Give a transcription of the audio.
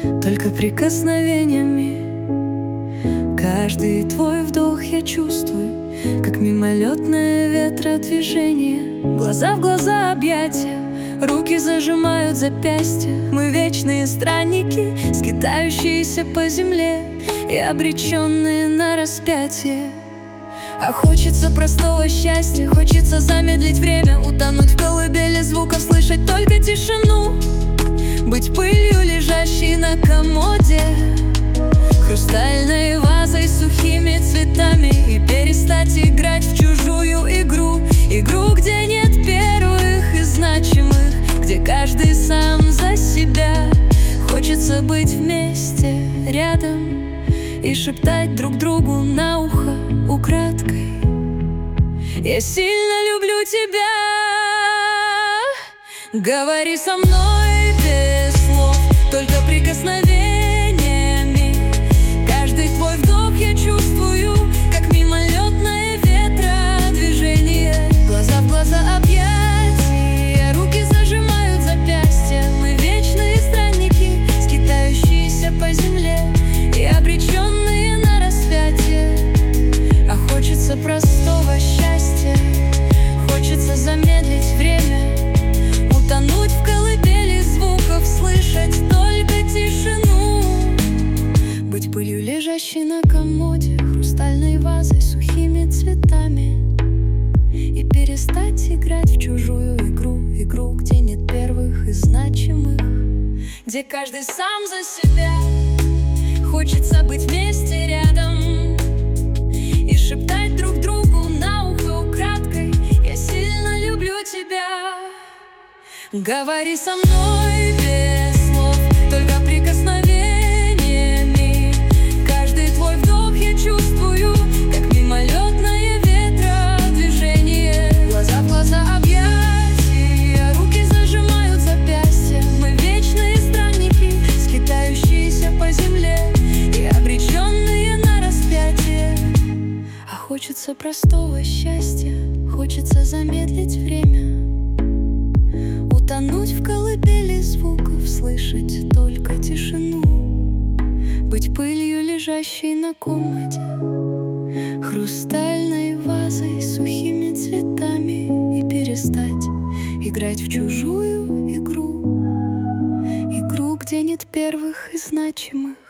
только прикосновениями. Каждый твой вдох я чувствую, как мимолетное ветродвижение. Глаза в глаза объятия, руки зажимают запястья. Мы вечные странники, скитающиеся по земле и обреченные на распятие. А хочется простого счастья, хочется замедлить время, утонуть в колыбели звуков, слышать только тишину, быть пылью, лежащей на комоде, хрустальной вазой с сухими цветами, и перестать играть в чужую игру. Игру, где нет первых и значимых, где каждый сам за себя. Хочется быть вместе, рядом, и шептать друг другу на ухо украдкой: я сильно люблю тебя. Говори со мной без слов, только прикосновениями. Каждый твой вдох я чувствую, как мимолетное ветродвижение. Глаза в глаза объятия, руки зажимают запястья. Мы вечные странники, скитающиеся по земле и обреченные на распятие. А хочется простого счастья, хочется замедлить время, утонуть в колыбели звуков, слышать только тишину, быть пылью, лежащей на комоде, хрустальной вазой с сухими цветами, и перестать играть в чужую игру. Игру, где нет первых и значимых, где каждый сам за себя. Хочется быть вместе, рядом, и шептать друг другу на ухо украдкой: я сильно люблю тебя. Говори со мной без слов, только прикосновениями. Каждый твой вдох я чувствую, как мимолетное ветродвижение. Глаза в глаза объятия, руки зажимают запястья. Мы вечные странники, скитающиеся по земле и обреченные на распятие. А хочется простого счастья, хочется замедлить время, утонуть в колыбели звуков, слышать только тишину, быть пылью, лежащей на комоде, хрустальной вазой с сухими цветами, и перестать играть в чужую игру. Игру, где нет первых и значимых,